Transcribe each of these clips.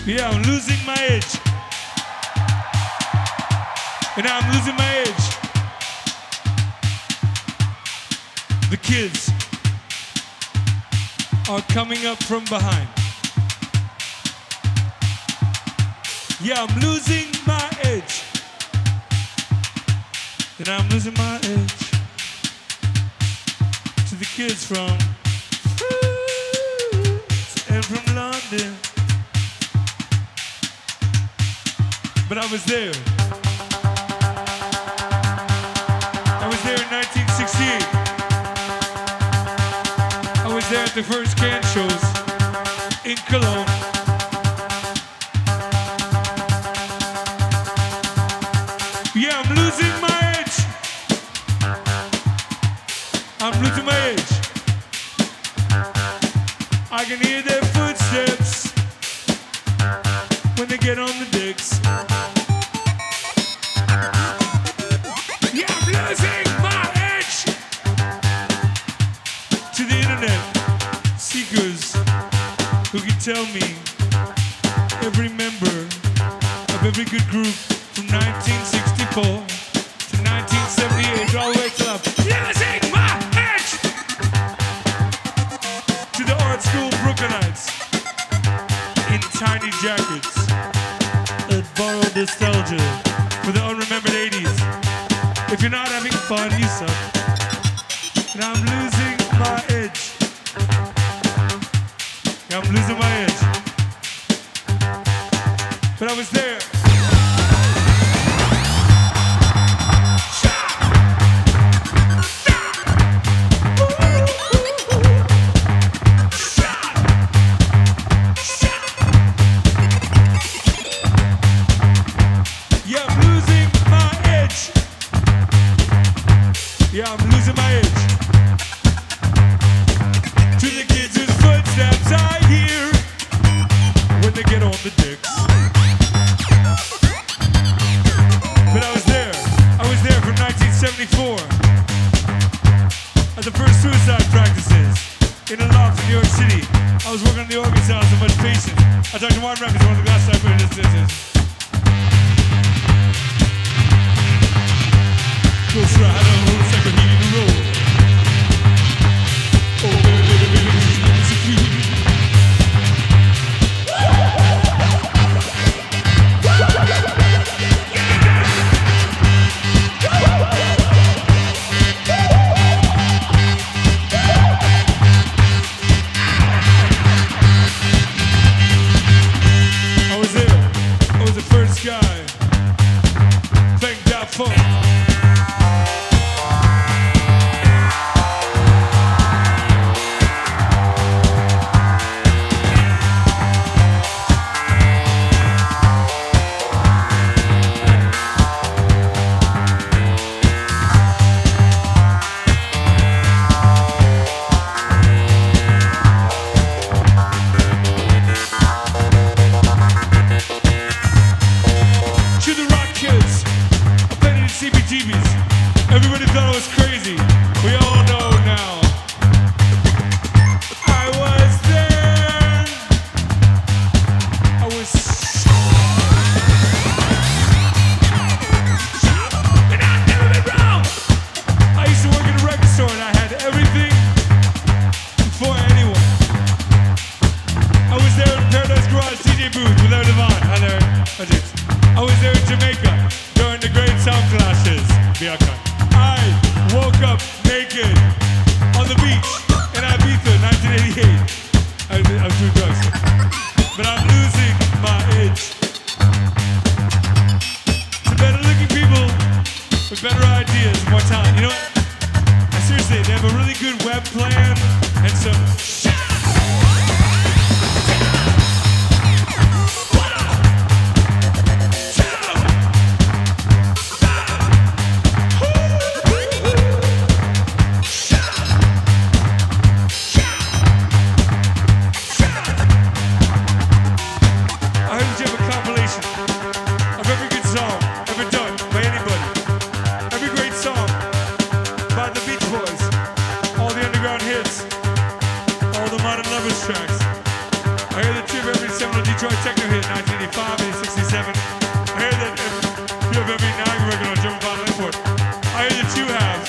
Yeah, I'm losing my edge. And now I'm losing my edge. The kids are coming up from behind. Yeah, I'm losing my edge. And I'm losing my edge to the kids from France and from London. But I was there. I was there in 1968. I was there at the first Can shows in Cologne. Yeah, I'm losing my edge. I'm losing my edge. I can hear their footsteps when they get on the decks. Yeah, I'm losing my edge to the internet seekers who can tell me every member of every good group from 1964 to 1978 all the way till I'm losing my edge to the art school Brooklynites in tiny jackets that borrow nostalgia for the unremembered 80s. If you're not having fun, you suck. And I'm losing my edge. Yeah, I'm losing my edge. But I was there. Yeah, I'm losing my edge. Yeah, I'm losing my edge to the kids whose footsteps I hear when they get on the decks. But I was there from 1974 at the first suicide practices in a loft in New York City. I was working on the organ sounds and much patience. I talked to Martin Records, one of the last time I put this. Ghost Rider, motorcycle heating the road. Oh, baby, it's a feeling. I was there. I was the first guy. Thank God for CBGBs. Everybody thought I was crazy. We all know now. I was there. I was. And I've never been wrong. I used to work in a record store and I had everything before anyone. I was there in Paradise Garage DJ booth with Larry Devon. Hi there. I was there in Jamaica during the Great Sound Clashes. I woke up naked on the beach in Ibiza, 1988. I was doing drugs. But I'm losing my edge to better looking people with better ideas and more talent. You know what? Seriously, they have a really good web plan and some I hear that you have every seminal Detroit techno hit, 1985 and 67. I hear that you have every Niagara record on German Vinyl Import. I hear that you have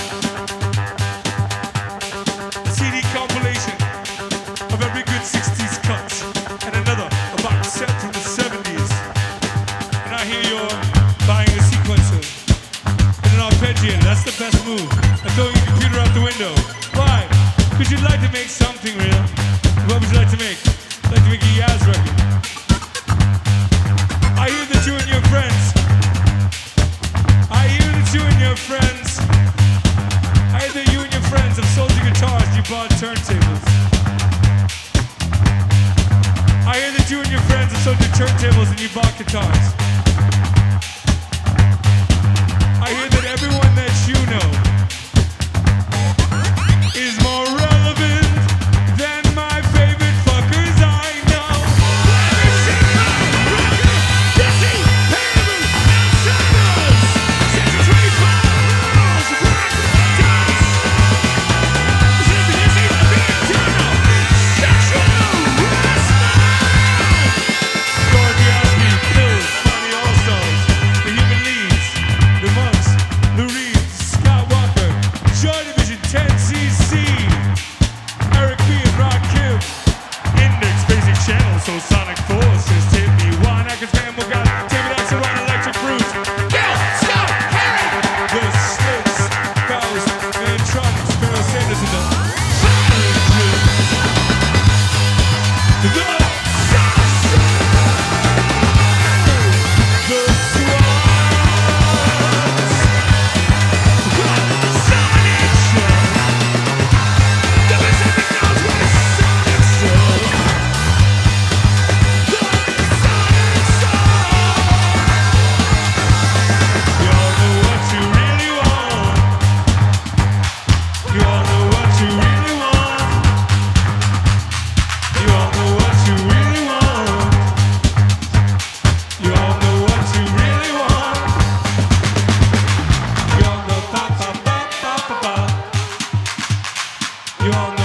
a CD compilation of every good 60s cut and another about set from the 70s. And I hear you're buying a sequencer and an arpeggiator. That's the best move. And throwing your computer out the window. Why? Because you'd like to make something real. What would you like to make? I'd like to make a Yaz record. I hear that you and your friends. I hear that you and your friends. I hear that you and your friends have sold your guitars and you bought turntables. I hear that you and your friends have sold your turntables and you bought guitars. I hear that everyone that you know is more relevant than my favorite fuckers I know. Gordiaski, Bill, Funny All-Stars, the Human Leads, the Monks, Lou Reed, Scott Walker, Joy Division 10cc, Eric B. and Rod Kim, Index Basic Channel, so Sonic Forces, Take Me One, Atkins Gamble got David Axelrod, Electric Fruit, Bill, Scott, Harry, The Slits, Faust, and Tronics, Barrow Sanders, and the you all know